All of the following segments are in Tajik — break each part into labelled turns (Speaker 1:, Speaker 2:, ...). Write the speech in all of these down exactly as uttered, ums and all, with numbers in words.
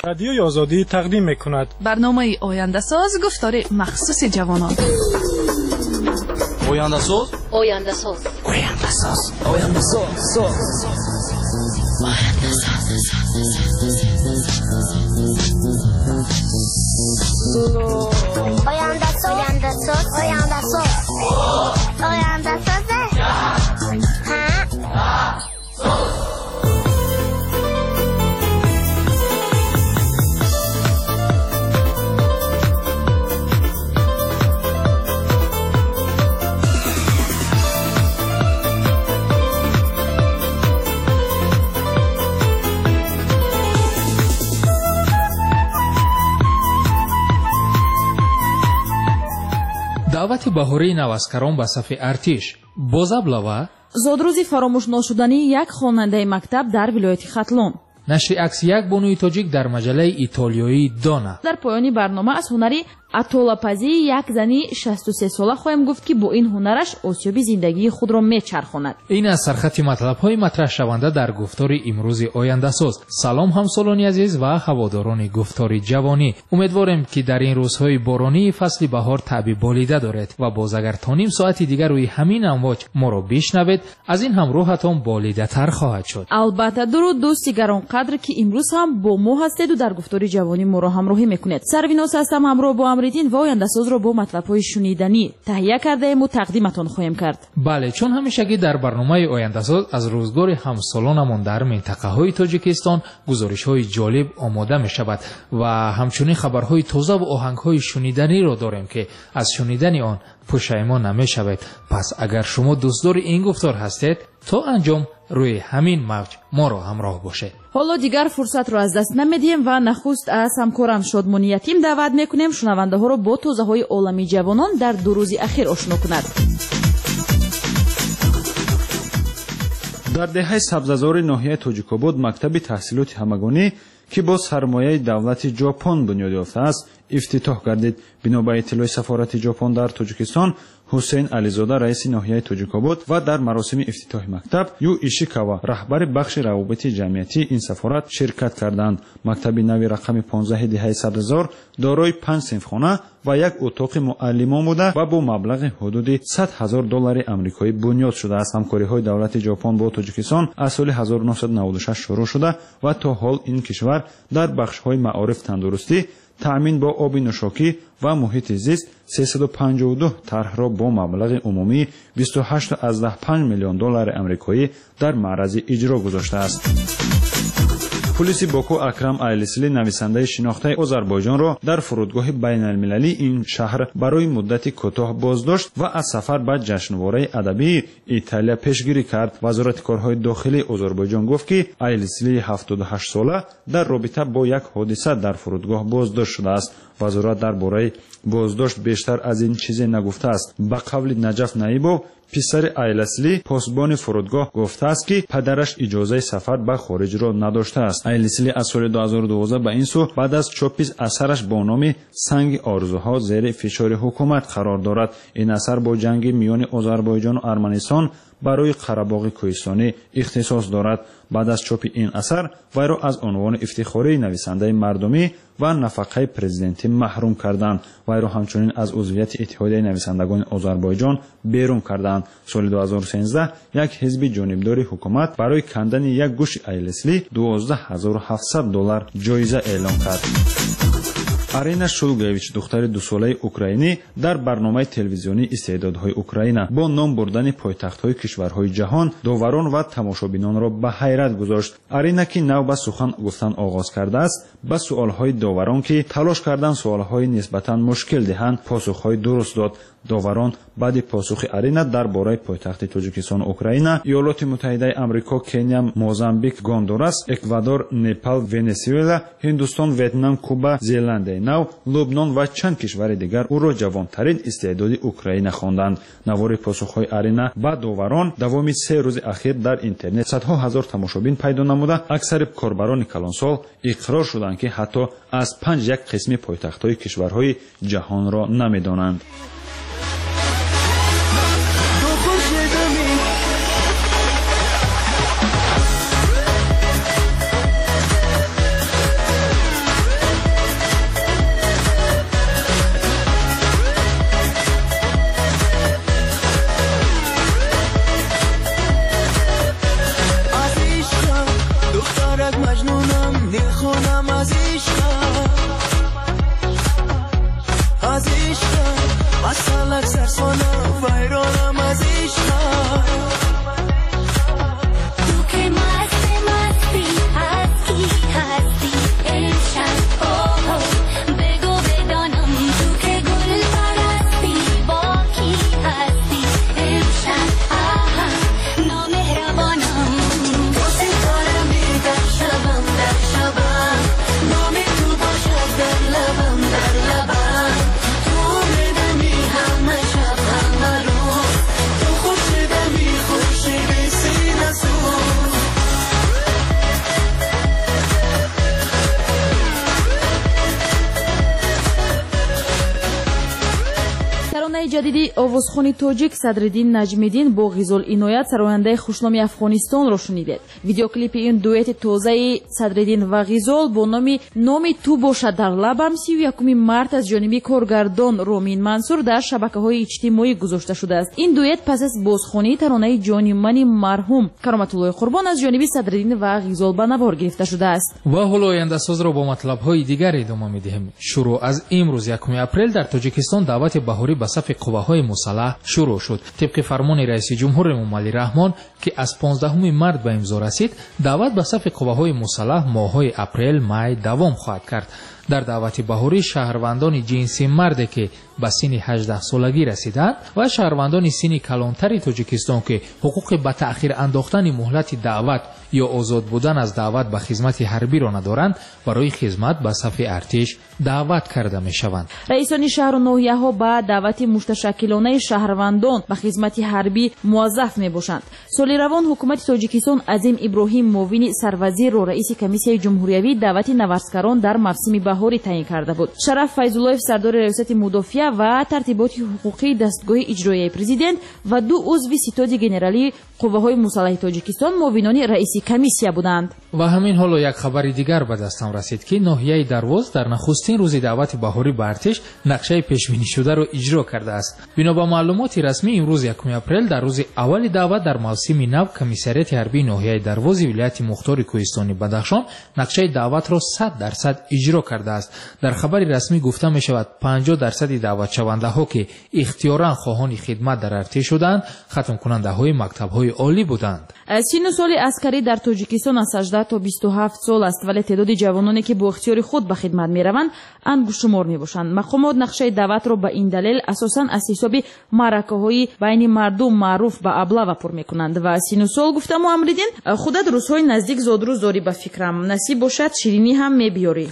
Speaker 1: رادیوی آزادی تقدیم میکند
Speaker 2: برنامه آینده ساز گفتار مخصوص جوانان.
Speaker 3: آینده ساز
Speaker 4: آینده ساز
Speaker 3: آینده ساز آینده ساز
Speaker 4: آینده ساز آینده ساز آینده ساز آینده ساز
Speaker 5: даъвати баҳории навазкарон ба сафи артиш бозаблава
Speaker 6: зодрӯзи фаромӯшношудании як хонандаи мактаб дар вилояти хатлон.
Speaker 5: нашри акси як бонуи тоҷик дар маҷалаи итолиёии дона.
Speaker 6: дар поёни барнома аз ҳунари атолапазии як зани шасту се сола хоҳем гуфт ки бо ин ҳунараш осёби зиндагии худро мечархонад.
Speaker 5: ин аз сархати матлабҳои матраҳшаванда дар гуфтори имрӯзи ояндасоз. салом ҳамсолони азиз ва ҳаводорони гуфтори ҷавонӣ. умедворем ки дар ин рӯзҳои боронии фасли баҳор таъби болида доред ва боз агар то ним соати дигар рӯи ҳамин амвоҷ моро бишнавед, аз ин ҳам рӯҳатон болидатар хоҳад шуд.
Speaker 6: албатта дуруд дӯсти гаронқадр ки имрӯз ҳам бо мо ҳастеду дар гуфтори ҷавонӣ моро ҳамроҳӣ мекунед. сарвинос ҳастам ҳамроҳ бо амриддин ва ояндасозро бо матлабҳои шуниданӣ таҳия кардаему тақдиматон хоҳем кард.
Speaker 5: бале, чун ҳамешагӣ дар барномаи ояндасоз аз рӯзгори ҳамсолонамон дар минтақаҳои тоҷикистон гузоришҳои ҷолиб омода мешавад ва ҳамчунин хабарҳои тозаву оҳангҳои шуниданиро дорем ки аз шунидани он пушаймон намешавед. пас агар шумо дӯстдори ин гуфтор ҳастед, то анҷом рӯи ҳамин мавҷ моро ҳамроҳ бошед.
Speaker 6: ҳоло дигар фурсатро аз даст намедиҳем ва нахуст аз ҳамкорам Шодмони Ятим даъват мекунем шунавандаҳоро бо тозаҳои олами ҷавонон дар ду рӯзи ахир ошно кунад.
Speaker 7: дар деҳаи сабзазори ноҳияи Тоҷикобод мактаби таҳсилоти ҳамагонӣ ки бо сармояи давлати ҷопон бунёд ёфтааст ифтитоҳ гардид. бино ба иттилои сафорати ҷопон дар Тоҷикистон, ҳусейн Ализода раиси ноҳияи Тоҷикобод ва дар маросими ифтитоҳи мактаб Ю Ишикава раҳбари бахши равобити ҷамъиятии ин сафорат ширкат карданд. мактаби нави рақами понздаҳи деҳаи Сабзазор дорои панҷ синфхона ва як утоқи муаллимон буда ва бо маблағи ҳудуди сад ҳазор доллари амрикоӣ бунёд шудааст. ҳамкориҳои давлати ҷопон бо Тоҷикистон аз соли ҳазору нуҳсад наводу шаш шурӯъ шуда ва то ҳол ин кишвар дар бахшҳои маориф, тандурустӣ, таъмин бо оби нӯшокӣ ва муҳити зист сесаду панҷоҳу ду тарҳро бо маблағи умумии бисту ҳашту аздаҳ панҷ миллион доллари амрикоӣ дар маърази иҷро гузоштааст. пулиси Боку Акрам Айлисили нависандаи шинохтаи Озарбойҷонро дар фурудгоҳи байналмилалии ин шаҳр барои муддати кӯтоҳ боздошт ва аз сафар ба ҷашнвораи адабии Италия пешгирӣ кард. вазорати корҳои дохилии Озарбойҷон гуфт ки Айлисили ҳафтоду ҳашт сола дар робита бо як ҳодиса дар фурудгоҳ боздошт шудааст. вазорат дар бораи боздошт бештар аз ин чизе нагуфтааст. ба қавли Наҷаф Наибов, писари Айлисили, посбони фурудгоҳ гуфтааст ки падараш иҷозаи сафар ба хориҷро надоштааст. Айлисили аз соли ду ҳазору дувоздаҳ ба ин сӯ баъд аз чопи асараш бо номи Санги орзуҳо зери фишори ҳукумат қарор дорад. ин асар бо ҷанги миёни Озарбойҷону Арманистон барои Қарабоғи Кӯҳистонӣ ихтисос дорад. баъд аз чопи ин асар вайро аз унвони ифтихории нависандаи мардумӣ ва нафақаи президентӣ маҳрум карданд. вайро ҳамчунин аз узвияти Иттиҳодияи нависандагони Озарбойҷон берун карданд. соли ду ҳазору сенздаҳ як ҳизби ҷонибдори ҳукумат барои кандани як гӯши Айлисли дувоздаҳ ҳазору ҳафтсад доллар ҷоиза эълон кард. Арина Шулгаевич, духтари дусолаи украинӣ, дар барномаи телевизионии истеъдодҳои Украина бо ном бурдани пойтахтҳои кишварҳои ҷаҳон доварон ва тамошобинонро ба ҳайрат гузошт. Арина ки нав ба сухан гуфтан оғоз кардааст, ба суолҳои доварон ки талош кардан суолҳои нисбатан мушкил диҳанд, посухҳои дуруст дод. доварон баъди посухи Арина дар бораи пойтахти Тоҷикистону Украина, Иёлоти Муттаҳидаи Амрико, Кения, Мозамбик, Гондурас, Эквадор, Непал, Венесуэла, Ҳиндустон, Ветнам, Куба, Зеландияи Нав, Лубнон ва чанд кишвари дигар ӯро ҷавонтарин истеъдоди Украина хонданд. Навори посухҳои Арина ба доварон давоми се рӯзи ахир дар интернет садҳо ҳазор тамошобин пайдо намуда, аксари корбарони калонсол иқрор шуданд ки ҳатто аз панҷ як қисми пойтахтҳои кишварҳои ҷаҳонро намедонанд.
Speaker 3: ویرانم از عشقم از عشقم مثلا سرسانم ویرانم از عشقم
Speaker 4: تو که مستی مستی هستی هستی امشب اوه بگو بدانم تو که گل پرستی با کی هستی امشب آها نامهربانم
Speaker 3: تو ستارمی در شبم در شبم نام تو باشد در لبم در لبم تو بدمی همه شب همه روز تو خوش دمی خوش بسینه سوز
Speaker 6: таронаи ҷадиди овозхони тоҷик Садриддин Наҷмиддин бо Ғизол Иноят сарояндаи хушноми Афғонистонро шунидед. Видеоклипи ин дуэти тозаи Садриддин ва Ғизол бо номи номи ту бошад дар лабам си якуми март аз ҷониби коргардон Ромин Мансур дар шабакаҳои иҷтимоӣ гузошта шудааст. Ин дуэт пас аз бозхонии таронаи ҷонимани марҳум Кароматуллои Қурбон аз ҷониби Садриддин ва Ғизол ба навор гирифта шудааст.
Speaker 5: ва ҳоло ояндасозро бо матлабҳои дигар идома медиҳем. Шурӯъ аз имрӯз якуми апрел дар Тоҷикистон даъвати баҳорӣ ба сафи қувваҳои мусаллаҳ шурӯъ шуд. Тибқи фармони раиси ҷумҳур Эмомалӣ Раҳмон ки аз понздаҳуми март ба имзо расид, даъват ба сафи қувваҳои мусаллаҳ моҳҳои апрел, май давом хоҳад кард. дар даъвати баҳорӣ шаҳрвандони ҷинси марде ки ба синни ҳаждаҳсолагӣ расиданд ва шаҳрвандони синни калонтари Тоҷикистон ки ҳуқуқи ба таъхир андохтани муҳлати даъват ё озод будан аз даъват ба хизмати ҳарбиро надоранд, барои хизмат ба сафи артиш даъват карда мешаванд.
Speaker 6: раисони шаҳру ноҳияҳо ба даъвати мушташаккилонаи шаҳрвандон ба хизмати ҳарбӣ муаззаф мебошанд. соли равон ҳукумати Тоҷикистон Азим Иброҳим муовини сарвазирро раиси комиссияи ҷумҳуриявӣ даъвати наварскарон дар мавсими баҳорӣ таъин карда буд. Шараф Файзуллоев сардори риёсати мудофиа ва тартиботи ҳуқуқии дастгоҳи иҷроияи президент ва ду узви ситоди генералии қувваҳои мусаллаҳи Тоҷикистон муовинони раиси комиссия буданд.
Speaker 5: ва ҳамин ҳоло як хабари дигар ба дастам расид ки ноҳияи Дарвоз дар нахустин рӯзи даъвати баҳорӣ ба артиш нақшаи пешбинишударо иҷро кардааст. бино ба маълумоти расмӣ имрӯз якуми апрел дар рӯзи аввали даъват дар мавсими нав комиссарияти ҳарбии ноҳияи Дарвози вилояти Мухтори Кӯҳистони Бадахшон нақшаи даъватро сад дарсад иҷро кардааст. дар хабари расмӣ гуфта мешавад панҷоҳ дарсади даъватшавандаҳо ки ихтиёран хоҳони хидмат дар артиш шуданд хатмкунандаҳои мактабҳои олӣ буданд.
Speaker 6: синну соли аскарӣ дар Тоҷикистон аз ҳаждаҳ то бисту ҳафт сол аст, вале теъдоди ҷавононе ки бо ихтиёри худ ба хидмат мераванд ангушумор мебошанд. мақомот нақшаи даъватро ба ин далел асосан аз ҳисоби маъракаҳои байни мардум маъруф ба аблава пур мекунанд. ва синну сол гуфтаму Амриддин худат рӯзҳои наздик зодрӯз дорӣ ба фикрам, насиб бошад ширинӣ ҳам мебиёрӣ.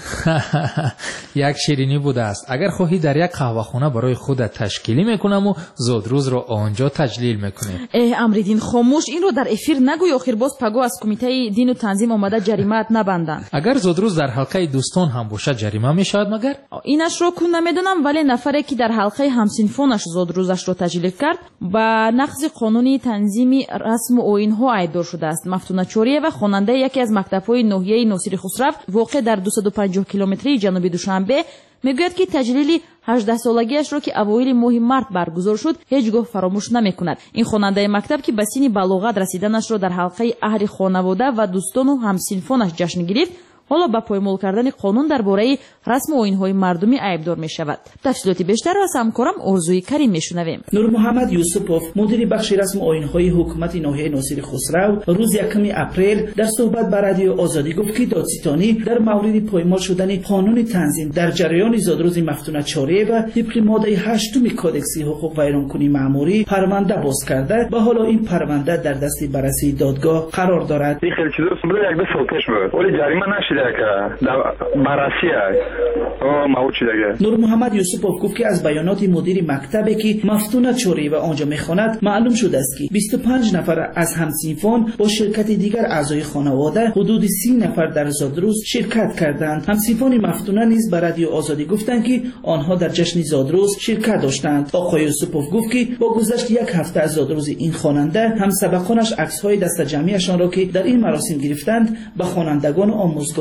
Speaker 5: як ширинӣ будааст. агар хоҳӣ дар як қаҳвахона барои худат ташкилӣ мекунаму зодрӯзро онҷо таҷлил мекунем.
Speaker 6: э Амриддин хомӯш, инро дар эфир нагӯй, охир боз паго аз кумитаи дину танзим омада ҷаримаат набанданд.
Speaker 5: агар зодрӯз дар ҳалқаи дӯстон ҳам бошад ҷарима мешавад магар?
Speaker 6: инашро кун намедонам, вале нафаре ки дар ҳалқаи ҳамсинфонаш зодрӯзашро таҷлил кард ба нақзи қонуни танзими расму оинҳо айбдор шудааст. Мафтуна Чориева, хонандаи яке аз мактабҳои ноҳияи Носири Хусрав воқеъ дар дусаду панҷоҳ километрии ҷануби Душанбе мегӯяд ки таҷлили ҳаждаҳсолагиашро ки авоили моҳи март баргузор шуд ҳеҷ гоҳ фаромӯш намекунад. ин хонандаи мактаб ки ба синни балоғат расиданашро дар ҳалқаи аҳли хонавода ва дӯстону ҳамсинфонаш ҷашн гирифт, ҳоло ба поймол кардани қонун дар бораи расму оинҳои мардумӣ айбдор мешавад. тафсилоти бештарро аз ҳамкорам Орзуи Карим мешунавем.
Speaker 8: Нурмуҳаммад Юсупов, мудири бахши расму оинҳои ҳукумати ноҳияи Носири Хусрав, рӯзи якуми апрел дар суҳбат ба радиои Озодӣ гуфт ки додситонӣ дар мавриди поймол шудани қонуни танзим дар ҷараёни зодрӯзи Мафтуна Чориева тибқи моддаи ҳаштуми кодекси ҳуқуқ вайронкунӣ маъмурӣ парванда боз карда ва ҳоло ин парванда дар дасти баррасии додгоҳ қарор дорад.
Speaker 9: این خیلی چیزا بود یک دو سال پیش بود ولی جریمه نشده که بررسی است او موضوع دیگه.
Speaker 8: نورمحمد یوسفوف گفت که از بیانات مدیر مکتبی که مفتونه چوری و آنجا میخواند معلوم شده است که بیست و پنج نفر از همسینفان با شرکت دیگر اعضای خانواده حدود سی نفر در زادروز شرکت کردند. همسینفان مفتونه نیز به رادیو آزادی گفتند که آنها در جشن زادروز شرکت داشتند. آقای یوسفوف گفت که با گذشت یک هفته از زادروز این خواننده هم سبقانش عکس‌های دست جمعیشان را که در این مراسم گرفتند به خوانندگان آموزگار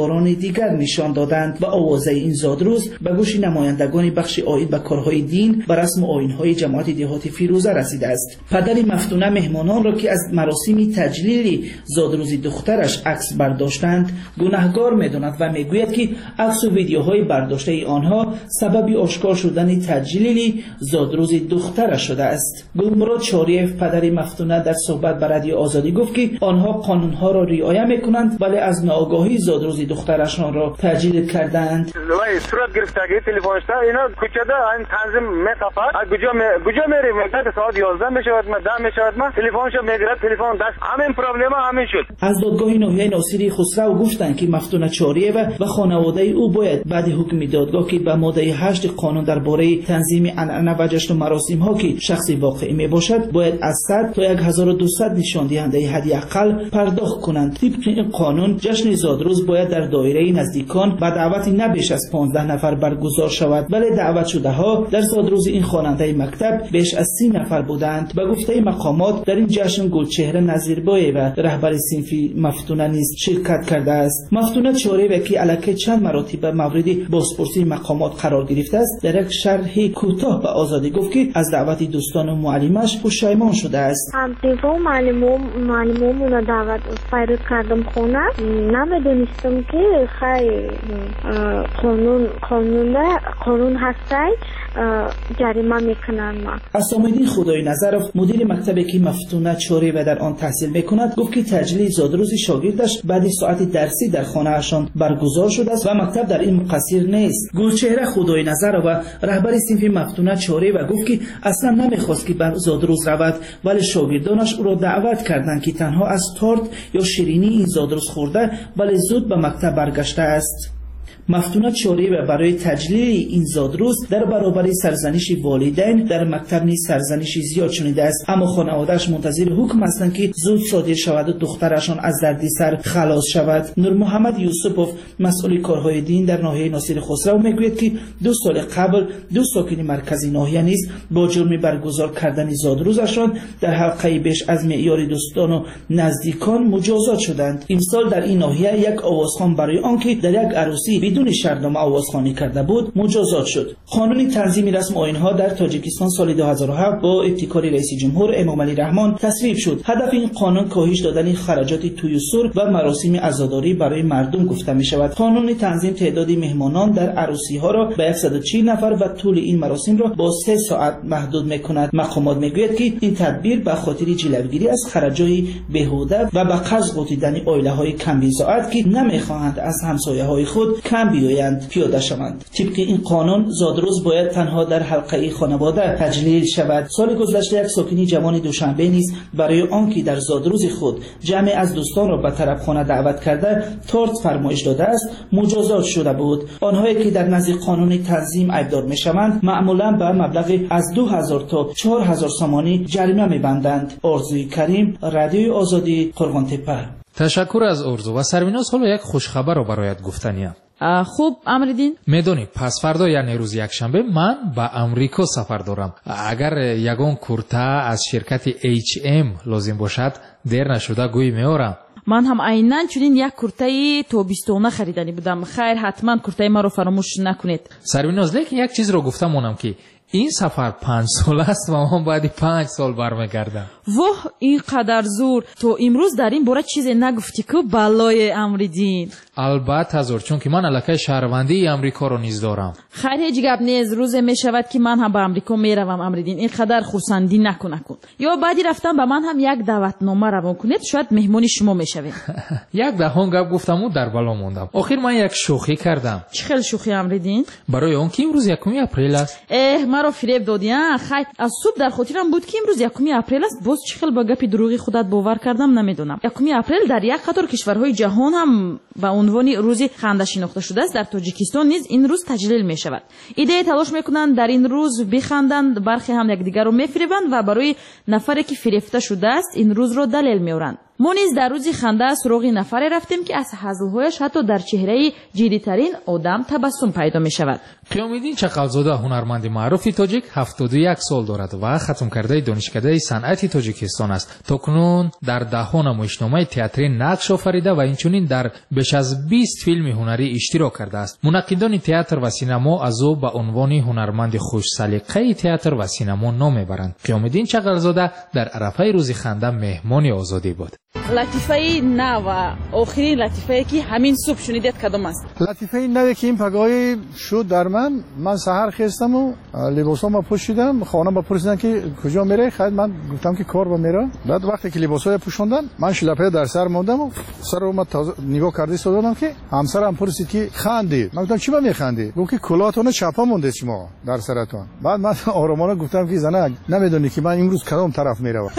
Speaker 8: طرفداران دیگر نشان دادند و آوازه این زادروز به گوش نمایندگان بخش عاید به کارهای دین و رسم و آیین‌های جماعت دهات فیروزه رسیده است. پدر مفتونه مهمانان را که از مراسم تجلیل زادروز دخترش عکس برداشتند گناهکار می‌داند و میگوید که عکس و ویدیوهای برداشته آنها سبب آشکار شدن تجلیل زادروز دخترش شده است. گلمراد چاریف پدر مفتونه در صحبت با رادیو آزادی گفت که آنها قانونها را رعایت می‌کنند ولی از ناآگاهی زادروز دخترشان را تجلیل کردند.
Speaker 9: وای صورت گرفتگی تلفنش اینا کوچه این تنظیم می‌خواد کجا کجا میریم تا ساعت یازده میشود ما ده میشود ما تلفنشو میگیرد تلفن دست همین پرابلم همین شد. از دادگاه ناحیه ناصری خسرو گفتند که مفتونه چاریه و خانواده او باید بعد حکم دادگاه که به ماده هشت قانون درباره تنظیم عنعنه و جشن و مراسم ها که شخصی واقعی می باشد باید از صد تا هزار و دویست نشان دهنده حداقل پرداخت کنند. طبق این قانون جشن زادروز باید در دایره نزدیکان با دعوت نه بیش از پانزده نفر برگزار شود ولی دعوت شده ها در زادروز این خواننده مکتب بیش از سی نفر بودند. به گفته مقامات در این جشن گلچهره نظیربای و رهبر صنفی مفتونه نیز شرکت کرده است. مفتونه چاریه که الکی چند مراتب مورد بازپرسی مقامات قرار گرفته است در یک شرح کوتاه به آزادی گفت که از دعوت دوستان و معلمش پشیمان شده است.
Speaker 4: همدیگه و معلمون معلمون دعوت فرود کردم خونه نمیدونستم که خیلی قانون قانون قانون هستی جریمه میکنن. ما
Speaker 8: اسامالدین خدای نظرов مدیر مکتبی که مفتونه چاریه و در آن تحصیل میکند گفت که تجلیل زادروز شاگردش بعد ساعت درسی در خانه‌شان برگزار شده است و مکتب در این مقصر نیست. گلچهره خدای نظرov و رهبر صنف مفتونه چاریه و گفت که اصلا نمیخواست که بر زادروز رود ولی شاگردانش او را دعوت کردند که تنها از تارت یا شیرینی این زادروز خورده ولی زود به مکتب برگشته است. مفتونه چاریه برای تجلیل این زادروز در برابر سرزنش والدین در مکتب نیز سرزنش زیاد شنیده است اما خانواده‌اش منتظر حکم هستند که زود صادر شود و دخترشان از دردسر خلاص شود. نور محمد یوسفوف مسئول کارهای دین در ناحیه ناصری خسرو میگوید که دو سال قبل دو ساکن مرکزی ناحیه نیز با جرم برگزار کردن زادروزشان در حلقه بیش از معیار دوستان و نزدیکان مجازات شدند. این سال در این ناحیه یک آوازخوان برای آنکه در یک عروسی بدون شرطنامه آوازخوانی کرده بود مجازات شد. قانون تنظیم رسم و آیین‌ها در تاجیکستان سال دو هزار و هفت با ابتکار رئیس جمهور امام علی رحمان تصویب شد. هدف این قانون کاهش دادن خراجات توی سر و مراسم عزاداری برای مردم گفته می شود. قانون تنظیم تعداد مهمانان در عروسی‌ها را به صد و چهل نفر و طول این مراسم را با سه ساعت محدود می‌کند. مقامات میگوید که این تدبیر به خاطر جلوگیری از خراجات بیهوده و به قرض غوطیدن عائله‌های کم بضاعت که نمی‌خواهند از همسایه‌های خود کم بیایند پیاده شوند. طبق این قانون زادروز باید تنها در حلقه خانواده تجلیل شود. سال گذشته یک ساکن جوان دوشنبه نیز برای آنکه در زادروز خود جمع از دوستان را به طرف خانه دعوت کرده تارت فرمایش داده است مجازات شده بود. آنهایی که در نزد قانون تنظیم ایبدار میشوند معمولا به مبلغ از دو هزار تا چهار هزار سامانی جریمه میبندند. آرزوی کریم، رادیو آزادی، قرغان‌تپه.
Speaker 5: تشکر از آرزو و سریناز. حالا یک خوشخبر رو برایت گفتنیم.
Speaker 6: خوب امردین
Speaker 5: میدونی پس فردا یعنی روز یکشنبه من به امریکا سفر دارم. اگر یگان کورتا از شرکت ایچ ام لازم باشد دیر نشده گوی میارم.
Speaker 6: من هم عیناً چنین یک کورتای توبیستونه خریدنی بودم. خیر حتما کورتای ما رو فراموش نکنید.
Speaker 5: سریناز لیکن یک چیز رو گفتم اونم که این سفر پنج سال است و من بعد پنج سال برمیگردم.
Speaker 6: واه اینقدر زور. تو امروز در این باره چیزی نگفتی که بالای امردین؟
Speaker 5: البته زور، چون که من الکه شهروندی امریکا رو نیز دارم.
Speaker 6: خیر هیچ گپ نیست. روز می شود که من هم به امریکا میروم امردین. اینقدر خرسندی نکن نکن. یا بعدی رفتم به من هم یک دعوتنامه روان کنید شاید مهمون شما میشویم. یک
Speaker 5: دهان گپ گفتم و در بالا موندم. آخر من یک شوخی کردم.
Speaker 6: چه خیلی شوخی امردین؟
Speaker 5: برای اون که امروز یکم اپریل است.
Speaker 6: اه مرا فریب دادی ها. خیر از صبح در خاطرم بود که امروز یکم اپریل است. باز چه خیلی با گپی دروغی خودت باور کردم نمیدونم. یکم اپریل در یک قطار کشورهای جهان هم به عنوان روزی خنده شناخته شده است. در تاجیکستان نیز این روز تجلیل می شود. ایده تلاش میکنند در این روز بخندند، برخی هم یکدیگر رو میفریبند و برای نفری که فریفته شده است این روز رو دلیل میارند. ما نیز در روز خنده سراغ نفری رفتیم که از هزل‌هایش حتی در چهره جدی‌ترین آدم تبسم پیدا می‌شود.
Speaker 5: قیام‌الدین چغلزاده هنرمند معروف تاجیک هفتاد و یک سال دارد و ختم کرده دانشکده صنعت تاجیکستان است. تاکنون در دهها نمایشنامه تئاتری نقش آفریده و اینچنین در بیش از بیست فیلم هنری اشتراک کرده است. منقدان تئاتر و سینما از او به عنوان هنرمند خوش سلیقه تئاتر و سینما نام میبرند. قیام‌الدین چغلزاده در عرفه روز خنده مهمان آزادی بود.
Speaker 6: لطیفه نو و آخرین لطیفه که همین صبح شنیدید کدام است؟
Speaker 10: لطیفه نوی که این پگاهی شد در من من سحر خستم و لباسامو پوشیدم. خانم پرسیدن که کجا میره؟ خیلی من گفتم که کار با میرم. بعد وقتی که لباسای پوشوندن من شلپه در سر موندم و سر رو تازه نگاه کردی سودادم که همسرم پرسید که خندی. من گفتم چی با میخندی؟ گفت که کلاهتون چپا مونده شما در سرتون. بعد من آرامانه گفتم که زنه نمیدونی که من امروز کدام طرف میروم.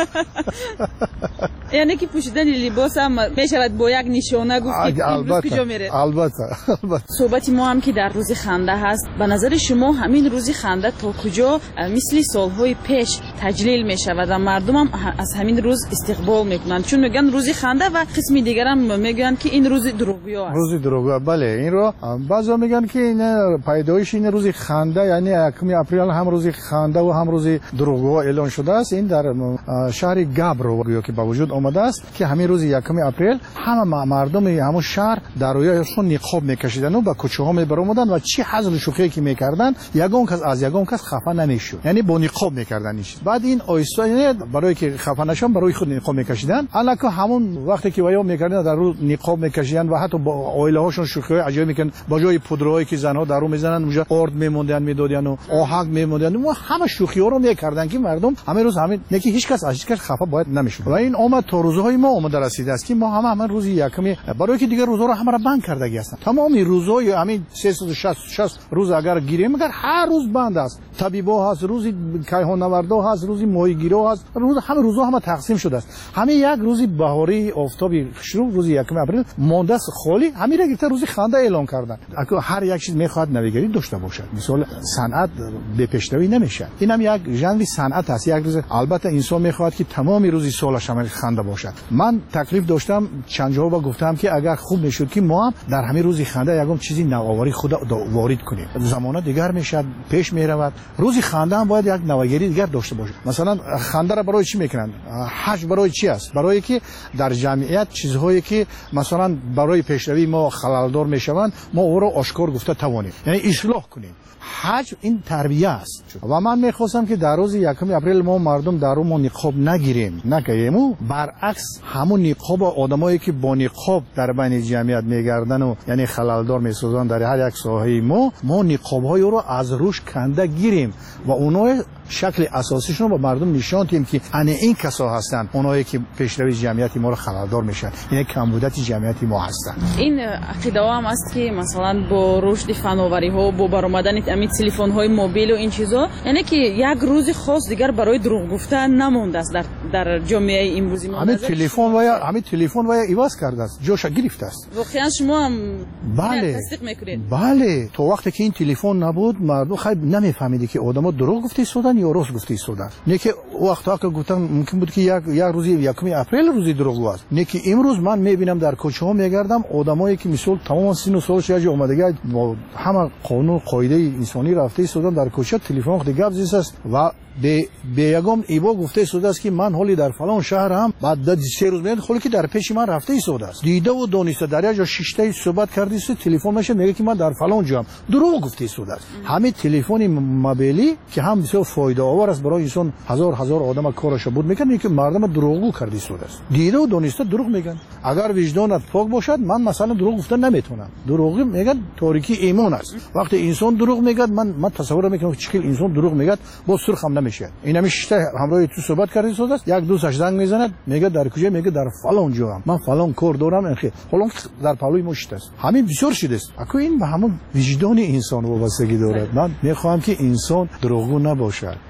Speaker 6: یعنی که پوشیدن لباس هم میشود با یک نشانه گفت که امروز کجا میره؟
Speaker 10: البته البته.
Speaker 6: صحبت ما هم که در روز خنده هست. به نظر شما همین روز خنده تا کجا مثل سالهای پیش تجلیل میشود و مردم هم از همین روز استقبال میکنند؟ چون میگن روز خنده و قسمی دیگر هم میگن که این روز دروغگو است.
Speaker 10: روز دروغگو، بله. این رو بعضا میگن که این پیدایش این روز خنده یعنی یکم اپریل هم روز خنده و هم روز دروغگو اعلان شده است. این در شهر گابرو که با وجود آمده است که همین روز یکم اپریل همه مردم همون شهر در رویشون نقاب میکشیدن و با کوچه ها میبرامدن و چی حزل شوخی که میکردن یگان کس از یگان کس خفه نمیشد، یعنی با نقاب میکردن. بعد این آیستا برای که خفه نشن برای خود نقاب میکشیدن. الکه همون وقتی که ویا میکردن در رو نقاب میکشیدن و حتی با عائله هاشون شوخی عجیب میکنن. با جای پودرایی که زنها در رو میزنن اونجا آرد میموندن میدادن و آهنگ میموندن و همه شوخی ها رو میکردن که مردم همین روز همین یکی هیچ کس از هیچ کس خفه باید نمیشد. و این آمد تا روزهای ما اومده رسیده است که ما همه همه روز یکمی برای که دیگه روزها رو همه را بند کردگی هستن. تمام روزهای همین سیصد و شصت روز اگر گیریم اگر هر روز بند است. طبیبا هست، روزی کیهانوردا هست، روزی ماهیگیرا هست، روز همه روزها همه تقسیم شده است. همه یک روزی بهاری آفتابی شروع روز یکم اپریل مانده است خالی، همین را گرفته روزی خنده اعلان کردن. اگه هر یک چیز میخواد نویگری داشته باشد، مثلا صنعت به پیشروی نمیشه. این هم یک ژانر صنعت است. یک روز البته انسان میخواد که تمام روزی سالش همه خنده باشد. من تکلیف داشتم چند جا با گفتم که اگر خوب میشد که ما هم در همین روزی خنده یکم چیزی نوآوری خود وارد کنیم. زمانه دیگر میشد، پیش میرود. روزی خنده هم باید یک نوآوری دیگر داشته باشه. مثلا خنده را برای چی میکنن؟ حج برای چی است؟ برای که در جمعیت چیزهایی که مثلا برای پیشروی ما خللدار میشوند ما او را آشکار گفته توانیم، یعنی اصلاح کنیم. حج این تربیه است و من میخواستم که در روز یکم اپریل ما مردم در رو ما نقاب نگیریم نگیریم و برعکس همون نقاب آدمایی که با نقاب در بین جمعیت میگردن و یعنی خللدار میسازن در هر یک ساحه ما ما نقاب های رو از روش کنده گیریم و اونها شکل اساسیشون رو با مردم نشان دهیم که ان این کسا هستن اونایی که پیشروی جمعیت ما رو خللدار میشن، یعنی کمبودت جمعیت ما هستن.
Speaker 6: این عقیده هم است که مثلا با رشد فناوری ها با برآمدن همین تلفن های موبیل و این چیزا یعنی که یک روز خاص دیگر برای دروغ گفتن نمونده است در در جامعه امروزی ما.
Speaker 10: همین تلفن و یا همین تلفن و یا ایواز کرده است، جوش گرفته است.
Speaker 6: واقعا شما هم
Speaker 10: بله
Speaker 6: تصدیق میکنید؟
Speaker 10: بله، تو وقتی که این تلفن نبود مردم خیلی نمیفهمیدی که آدما دروغ گفته سودن یا راست گفته سودن. نه که وقتا که گفتن ممکن بود که یک یک روزی یکم اپریل روزی دروغ است. نه که امروز من میبینم در کوچه ها میگردم آدمایی که مثلا تمام سن و سالش یه اومدگی با همه قانون قاعده انسانی رفته سودن در کوچه تلفن وقت گپ زیست است و به به یگام ایوا گفته سود است که من حالی در فلان شهر هم بعد در سه روز میاد خالی که در پیش من رفته سود است دیده و دانسته در یا شش تا صحبت کردی سه تلفن میشه میگه که من در فلان جام دروغ گفته سود است. همین تلفن موبیلی که هم بسیار فایده آور است برای انسان هزار هزار آدم کارش بود میکنه که مردم دروغگو کردی سود است. دیده و دانسته دروغ میگن. اگر وجدانت پاک باشد من مثلا دروغ گفتن نمیتونم. دروغ میگن تاریکی ایمان است. وقتی انسان دروغ میگه من من تصور میکنم که چیکل انسان دروغ میگه با سرخم نمیشه. این همیشه همراه تو صحبت کردی سود است. یک دوستش زنگ میزنه میگه در کجا؟ میگه در فلان جا من فلان کار دارم. اخی حالا در پالوی مشت است. همین بسیار شده است. اكو این به همون وجدان انسان وابستگی دارد. من میخوام که انسان دروغگو نباشد.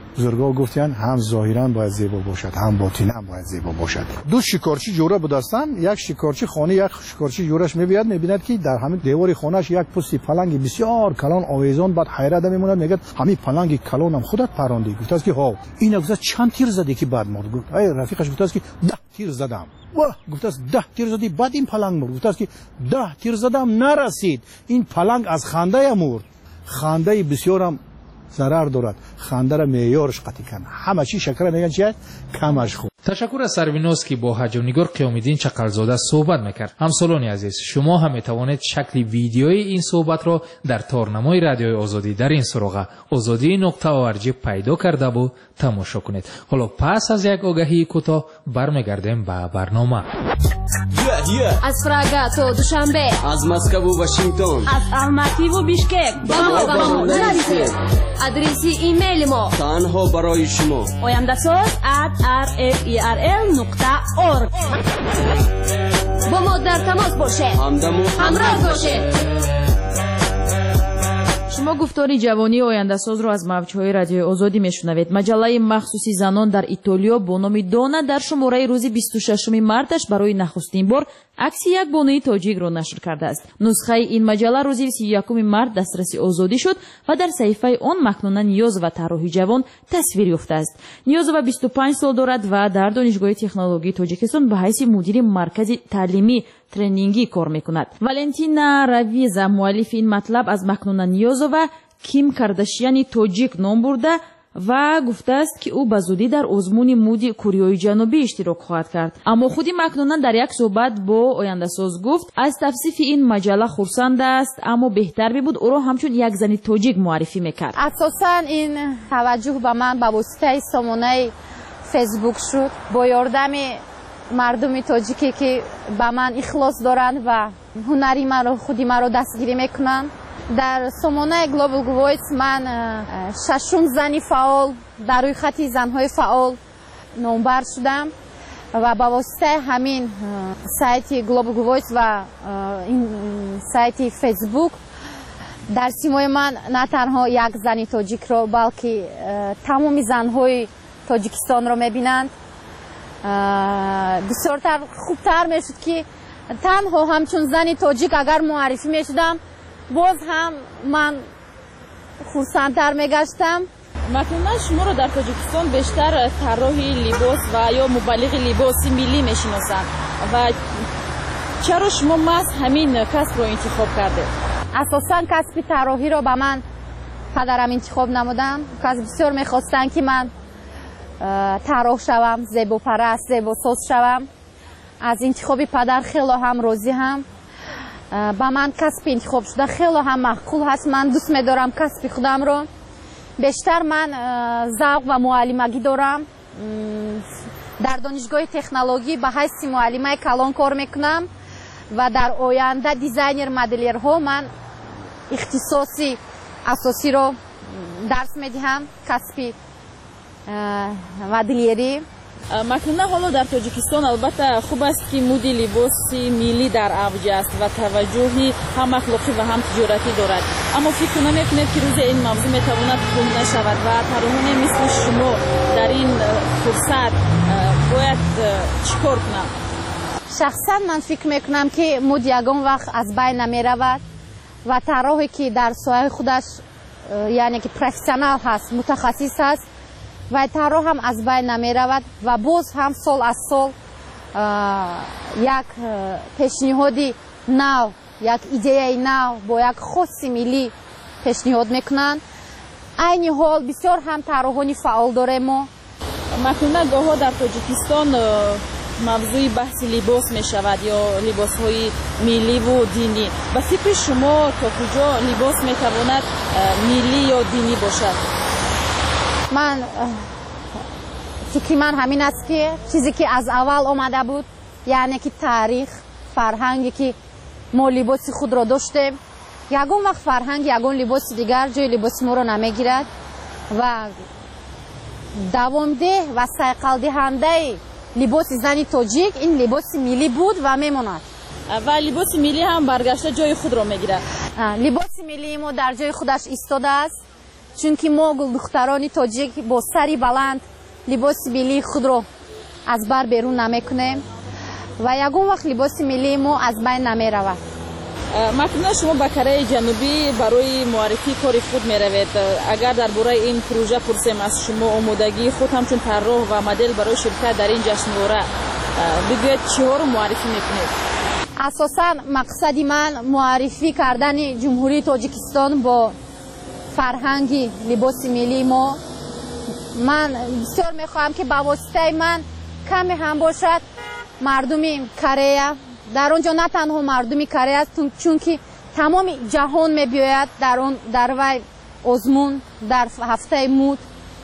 Speaker 10: بزرگا گفتن هم ظاهرا باید زیبا باشد هم باطنا باید زیبا باشد. دو شکارچی جوره بودستن، یک شکارچی خانه یک شکارچی جورش میبیاد میبیند که در همین دیوار خانهش یک پستی پلنگ بسیار کلان آویزان، بعد حیرت میموند میگه همین پلنگ کلانم خودت پراندی؟ گفت است که ها. این گفت چند تیر زدی که بعد مرد؟ گفت ای رفیقش گفت است که ده تیر زدم. واه گفت است ده تیر زدی بعد این پلنگ مرد؟ گفت است که ده تیر زدم نرسید، این پلنگ از خنده مرد. خنده بسیارم ضرر دارد، خنده را معیارش قطعی کن، همه چی شکر میگن چیه کمش خوب.
Speaker 5: تشکر از سروینوس که با حاج نگار قیام‌الدین چقرزاده صحبت میکرد. همسالان عزیز، شما هم میتوانید شکل ویدیوی این صحبت را در تارنمای رادیوی آزادی در این سراغ آزادی نقطه org پیدا کرده و تماشا کنید. حالا پس از یک آگهی کوتاه برمیگردیم به برنامه.
Speaker 11: از پراگ تا دوشنبه،
Speaker 12: از مسکو و واشنگتن،
Speaker 11: از الماتی و بیشکک، با ما با ما نرسید. آدرسی ایمیل ما
Speaker 12: تنها برای شما
Speaker 11: oyandasot at r f e r l نقطه org. با ما در تماس باشه، همدم و همراه باشه.
Speaker 6: شما گفتاری جوانی آینده‌ساز رو از موج‌های رادیوی آزادی میشنوید. مجله مخصوصی زنان در ایتالیا با نام دانا در شماره روز بیست و ششم مارتش برای نخستین بار عکس یک بانوی تاجیک را نشر کرده است. نسخه این مجله روز سی و یکم مارت دسترسی آزادی شد و در صحیفه آن مکنون نیاز و طراحی جوان تصویر یافته است. نیاز و بیست و پنج سال دارد و در دانشگاه تکنولوژی تاجیکستان به حیث مدیر مرکز تعلیمی ترنینگی کار میکند. والنتینا راویزا مؤلف این مطلب از مکنون نیاز و کیم کارداشیان تاجیک نام برده و گفته است که او به زودی در آزمون مود کره جنوبی اشتراک خواهد کرد. اما خودی مکنون در یک صحبت با آینده‌ساز گفت از توصیف این مجله خرسند است، اما بهتر بود او را همچون یک زن تاجیک معرفی میکرد.
Speaker 13: اساساً این توجه به من به واسطه سامانه فیسبوک شد، با یاردم مردم تاجیکی که به من اخلاص دارند و هنری من رو خودی من رو دستگیری میکنن. در سامانه گلوبال وایس من ششم زنی فعال در روی خط زنهای فعال نامبر شدم و با واسطه همین سایت گلوبال وایس و این سایت فیسبوک در سیمای من نه تنها یک زنی تاجیک رو بلکه تمام زنهای تاجیکستان رو میبینند. بسیارتر خوبتر میشد که تنها همچون زنی تاجیک اگر معرفی میشدم باز هم من خرسندتر میگشتم.
Speaker 6: مکنون شما رو در تاجیکستان بیشتر طراحی لباس و یا مبلغ لباس ملی میشناسند و چرا شما محض همین کسب رو انتخاب کرده؟
Speaker 13: اساساً کسب طراحی رو به من پدرم انتخاب نمودن. کسب بسیار میخواستن که من طراح شوم، زیبا پرست، زیبا ساز شوم. از انتخاب پدر خیلی هم راضی هم. با من کسب انتخاب شده خیلی هم معقول هست. من دوست می‌دارم کسب خودم رو. بیشتر من ذوق و معلمگی دارم. در دانشگاه تکنولوژی به حیث معلمه کلان کار میکنم و در آینده دیزاینر مدلرها من اختصاصی اساسی رو درس میدهم، کسب مدلیری.
Speaker 6: مکنون حالا در تاجیکستان البته خوب است که مد لباس ملی در اوج است و توجهی هم اخلاقی و هم تجارتی دارد، اما فکر نمی‌کنید که روز این موضوع میتواند گم نشود و طراحان مثل شما در این فرصت باید چیکار کنم؟
Speaker 13: شخصا من فکر میکنم که مد یگان وقت از بین نمیرود و طراحی که در ساحه خودش یعنی که پروفسیونال هست، متخصص هست و طراح هم از بین نمی رود و باز هم سال از سال یک پیشنهادی نو، یک ایده نو با یک خاصی ملی پیشنهاد میکنند. این حال بسیار هم طراحان فعال داریم ما.
Speaker 6: مکنون گاه‌ها در تاجیکستان موضوع بحث لباس می شود یا لباس های ملی و دینی. به فکر شما تا کجا لباس می تواند ملی یا دینی باشد؟
Speaker 13: من فکری من همین است که چیزی که از اول آمده بود، یعنی که تاریخ، فرهنگی که ما لباس خود را داشتیم، یگون وقت فرهنگ یگون لباس دیگر جای لباس ما را نمیگیرد و دوامده و سیقل دهنده لباس زنی تاجیک این لباس ملی بود و میماند
Speaker 6: و لباس ملی هم برگشته جای خود را میگیرد.
Speaker 13: لباس ملی ما در جای خودش ایستاده است، чунки мо гулдухтарони тоҷик бо сари баланд либоси миллии худро аз бар берун намекунем ва ягон вақт либоси миллии мо аз байн намеравад.
Speaker 6: макнуна шумо ба Кореяи Ҷанубӣ барои муаррифии кори худ меравед. агар дар бораи ин пурӯжа пурсем аз шумо омодагии худ ҳамчун тарроҳ ва модел барои ширкат дар ин ҷашнвора бигӯед чиҳоро муаррифӣ мекунед?
Speaker 13: асосан мақсади ман муаррифӣ кардани ҷумҳурии Тоҷикистон бо фарҳанги либоси миллии мо. ман бисёр мехоҳам ки ба воситаи ман каме ҳам бошад мардуми Корея, дар он ҷо на танҳо мардуми Корея, чунки тамоми ҷаҳон мебиёяд дар он дар вай озмун дар ҳафтаи муд.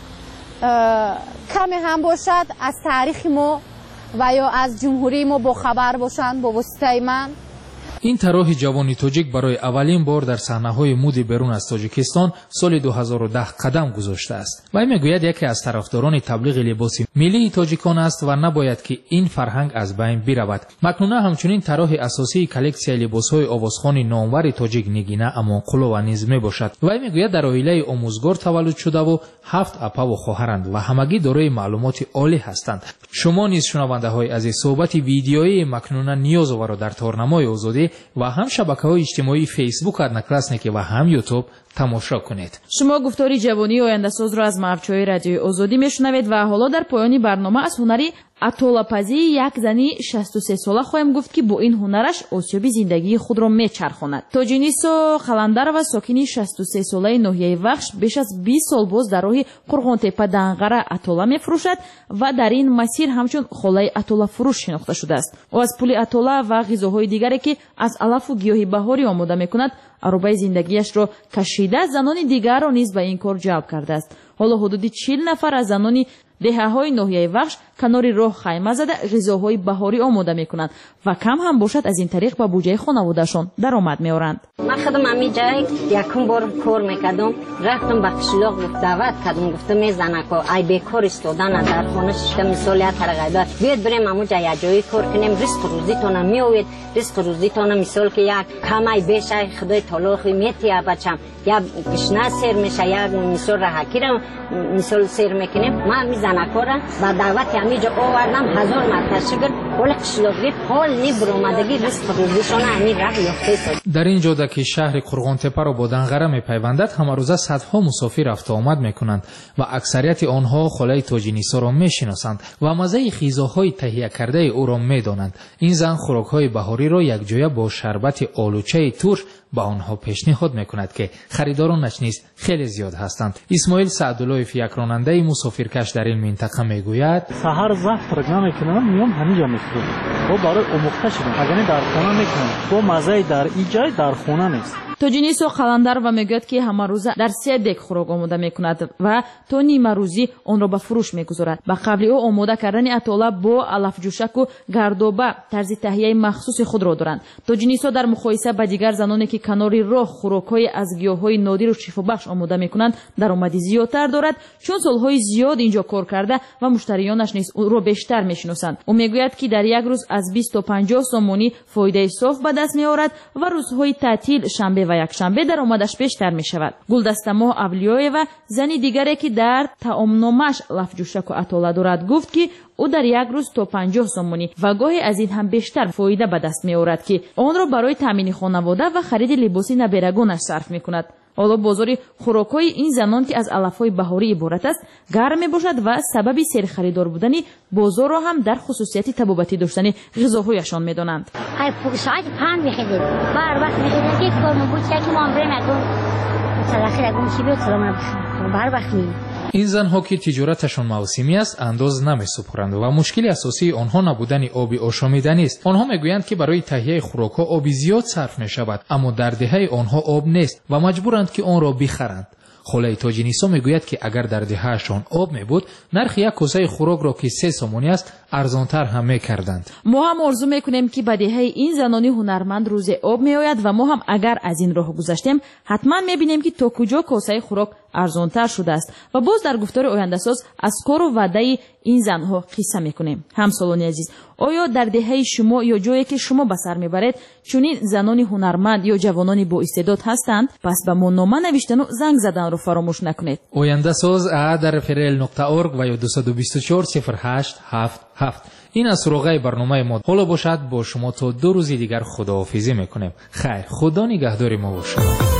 Speaker 13: каме ҳам бошад аз таърихи мо ва ё аз ҷумҳурии мо бохабар бошанд бо воситаи ман.
Speaker 5: ин тарроҳи ҷавони тоҷик барои аввалин бор дар саҳнаҳои муди берун аз Тоҷикистон соли ду ҳазору даҳ қадам гузоштааст. вай мегӯяд яке аз тарафдорони таблиғи либоси миллии тоҷикон аст ва набояд ки ин фарҳанг аз байн биравад. макнуна ҳамчунин тарроҳи асосии коллексияи либосҳои овозхони номвари тоҷик Нигина Амонқулова низ мебошад. вай мегӯяд дар оилаи омӯзгор таваллуд шудаву ҳафт апаву хоҳаранд ва ҳамагӣ дорои маълумоти олӣ ҳастанд. шумо низ шунавандаҳои азиз суҳбати видеоии Макнуна Ниёзованро дар торнамои озодӣ ва ҳам шабакаҳои иҷтимоии фейсбук одноклассники ва ҳам ютуб тамошо кунед.
Speaker 6: шумо гуфтори ҷавонии ояндасозро аз мавҷҳои радиои озодӣ мешунавед ва ҳоло дар поёни барнома аз ҳунари атолапазии як зани шасту се сола хоҳем гуфт ки бо ин ҳунараш осёби зиндагии худро мечархонад. Тоҷинисо Қаландарова сокини шасту се солаи ноҳияи Вахш беш аз бист сол боз дар роҳи Қурғонтепа Данғара атола мефурӯшад ва дар ин масир ҳамчун холаи атолафурӯш шинохта шудааст. ӯ аз пули атола ва ғизоҳои дигаре ки аз алафу гиёҳи баҳорӣ омода мекунад аробаи зиндагиашро кашида занони дигарро низ ба ин кор ҷалб кардааст. ҳоло ҳудуди чил нафар аз занони деҳаҳои ноҳияи Вахш канори роҳ хайма зада ғизоҳои баҳорӣ омода мекунанд ва кам ҳам бошад аз ин тариқ ба буҷаи хонаводашон даромад меоранд.
Speaker 14: ман худам ҳамин ҷай якум бор кор мекардам, рафтам ба қишлоқ гуфт даъват кардам, гуфтам мезанако ай бекор истодана дар хона шишта мисол як тарағайбат биёд бирем ҳамуҷа як ҷои кор кунем, ризқ рӯзитона меовед, ризқ рӯзитона мисол ки як камай бешай худои толохи метия бачам як кишна сер меша як мисол раҳакира мисол сер мекунем. ман мизанакора ба даъвати ҳамин ҷо овардам ҳазор марта шукр боли қишлоқӣ ҳол небуромадагӣ ризқ рӯзишона ҳамин рафт ёфтаест.
Speaker 5: дар ин ҷода ки шаҳри Қурғонтепаро бо Данғара мепайвандад ҳамарӯза садҳо мусофир рафтуомад мекунанд ва аксарияти онҳо холаи Тоҷинисоро мешиносанд ва маззаи ғизоҳои таҳия кардаи ӯро медонанд. ин зан хӯрокҳои баҳориро якҷоя бо шарбати олучаи турш ба онҳо пешниҳод мекунад ки харидоронаш низ хеле зиёд ҳастанд. исмоил Саъдуллоев, як ронандаи мусофиркаш дар ин минтақа мегӯяд:
Speaker 15: саҳар завтрак намекунам, миём ҳамин ҷо мехӯрам. бо барои омӯхта шудам, агар дар хона мекунам, бо маззаи дар ин ҷай дар хона нест.
Speaker 6: Тоҷинисо Қаландарова мегӯяд ки ҳамарӯза дар се дек хӯрок омода мекунад ва то нимарӯзӣ онро ба фурӯш мегузорад. ба қабли ӯ омода кардани атола бо алафҷӯшаку гардоба тарзи таҳияи махсуси худро доранд. Тоҷинисо дар муқоиса ба дигар заноне ки канори роҳ хӯрокҳои аз гиёҳҳои нодиру шифобахш омода мекунанд даромади зиёдтар дорад, чун солҳои зиёд ин ҷо кор карда ва муштариёнаш низ ӯро бештар мешиносанд. ӯ мегӯяд ки дар як рӯз аз бист то панҷоҳ сомонӣ фоидаи соф ба даст меорад ва рӯзҳои таътил шанбе ва якшанбе даромадаш бештар мешавад. Гулдастамоҳ Авлиёева, зани дигаре ки дар таомномааш лафҷӯшаку атола дорад, гуфт ки ӯ дар як рӯз то панҷоҳ сомонӣ ва гоҳе аз ин ҳам бештар фоида ба даст меорад ки онро барои таъмини хонавода ва хариди либоси наберагонаш сарф мекунад. ҳоло бозори хӯрокҳои ин занон ки аз алафҳои баҳорӣ иборат аст гарм мебошад ва сабаби серхаридор будани бозорро ҳам дар хусусияти табобатӣ доштани ғизоҳояшон медонанд.
Speaker 4: ساعت پنج میخیدیم بر وقت میخیدیم که کارمون بود که ما بریم اگه تلاخیر اگه میشه بیاد سلام بر وقت میدیم.
Speaker 5: ин занҳо ки тиҷораташон мавсимӣ аст андоз намесупуранд ва мушкили асосии онҳо набудани оби ошомиданист. онҳо мегӯянд ки барои таҳияи хӯрокҳо оби зиёд сарф мешавад, аммо дар деҳаи онҳо об нест ва маҷбуранд ки онро бихаранд. холаи Тоҷинисо мегӯяд ки агар дар деҳаашон об мебуд, нархи як косаи хӯрокро ки се сомонӣ аст арзонтар ҳам мекарданд.
Speaker 6: мо ҳам орзу мекунем ки ба деҳаи ин занони ҳунарманд рӯзе об меояд ва мо ҳам агар аз ин роҳ гузаштем ҳатман мебинем ки то куҷо косаи хӯрок ارزانتر شده است و باز در گفتار آینده‌ساز از کار و وعده این زنها قصه میکنیم. همسالان عزیز، آیا در دهه شما یا جایی که شما به سر میبرید چنین زنان هنرمند یا جوانان با استعداد هستند؟ پس به ما نامه نوشتن و زنگ زدن رو فراموش نکنید.
Speaker 5: oyandasaz ا در فرل نقطه اورگ و یا دو دو چهار صفر هشت هفت هفت. این از سراغه برنامه ما. حالا باشد با شما تا دو روزی دیگر خداحافظی میکنیم. خیر، خدا نگهدار ما باشد.